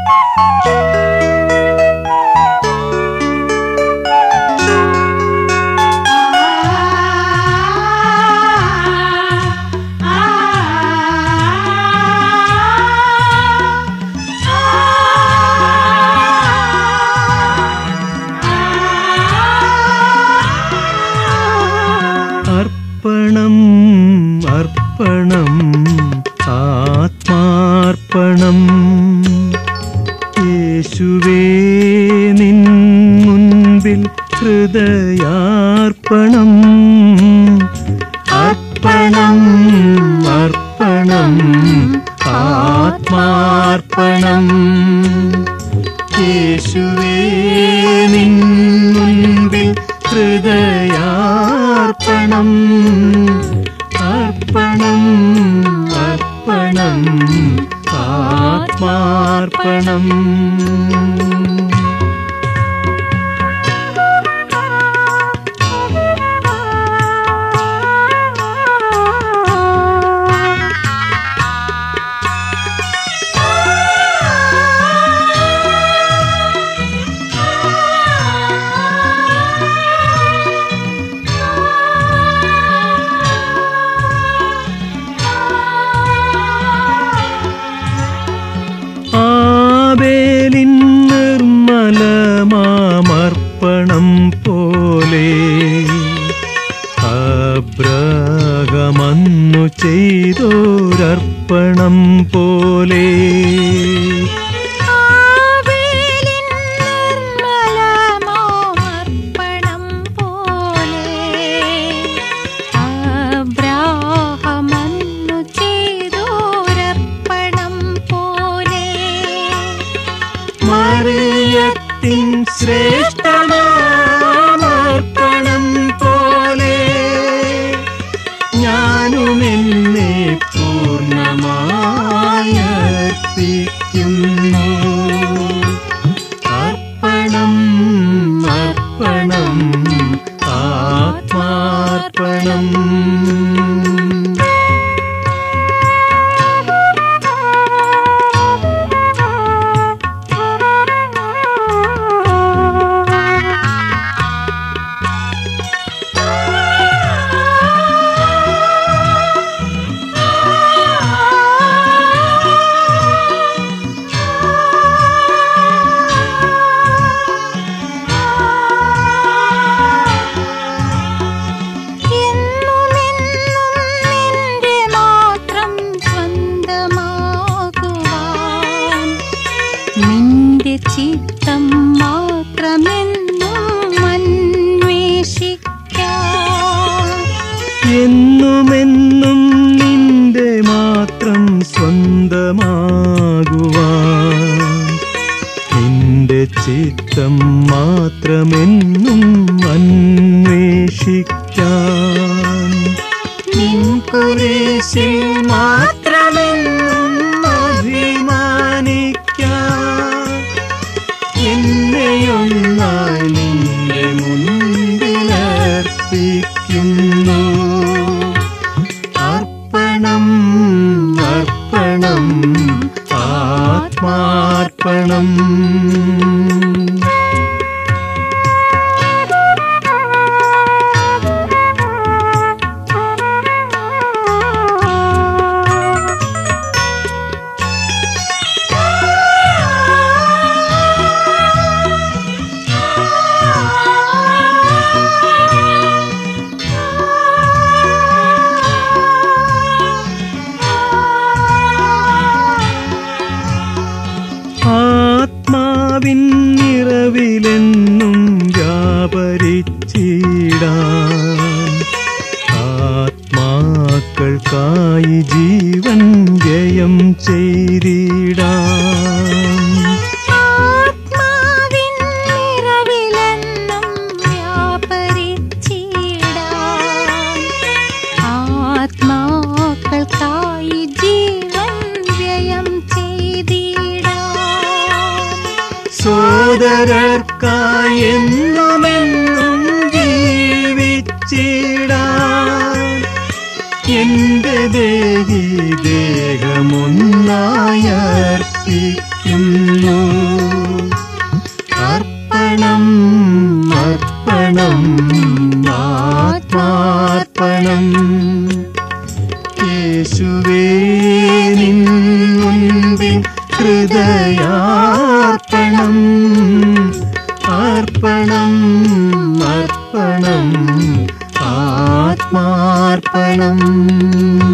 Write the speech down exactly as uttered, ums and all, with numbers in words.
അർപ്പണം അർപ്പണം ആത്മാർപ്പണം യേശുവേ നിൻ മുൻപിൽ ഹൃദയാർപ്പണം അർപ്പണം അർപ്പണം ആത്മാർപ്പണം യേശുവേ നിൻ മുൻപിൽ ഹൃദയാർപ്പണം അർപ്പണം അർപ്പണം ആത്മാർപ്പണം ആബേലിൻ നിർമ്മലമാമർപ്പണം പോലെ അബ്രഹാമന്നു ചെയ്തോരർപ്പണം പോലെ മറിയത്തിൻ ശ്രേഷ്ഠമാമർപ്പണം പോലെ ഞാനുമെന്നെ പൂർണ്ണമായി അർപ്പിക്കുന്നു അർപ്പണം അർപ്പണം ആത്മാർപ്പണം ചിത്തം മാത്രമെന്നും അന്വേഷിക്കാം എന്നുമെന്നും നിന്റെ മാത്രം സ്വന്തമാകുവാൻ നിന്റെ ചിത്തം മാത്രമെന്നും അന്വേഷിക്കാൻ നിൻ കുരിശിൽ മാത്രമെന്നും അഭിമാനിക്കാൻ എന്നെയൊന്നായി നിന്റെ മുൻപിലർപ്പിക്കുന്നു അർപ്പണം അർപ്പണം ആത്മാർപ്പണം ആത്മാവിൻ നിറവിലെന്നും വ്യാപരിച്ചിടാൻ ആത്മാക്കൾക്കായി ജീവൻ ജയം ചെയ്തിടാൻ ആത്മാവിൻ നിറവിലെന്നും വ്യാപരിച്ചിടാൻ ആത്മാക്കൾക്കായി ജീവൻ വ്യയം സോദരർക്കായി എന്നുമെന്നും ജീവിച്ചിടാൻ എന്റെ ദേഹി ദേഹമൊന്നായി അർപ്പിക്കുന്നു മുൻപിൽ ഹൃദയാർപ്പണം അർപ്പണം അർപ്പണം ആത്മാർപ്പണം.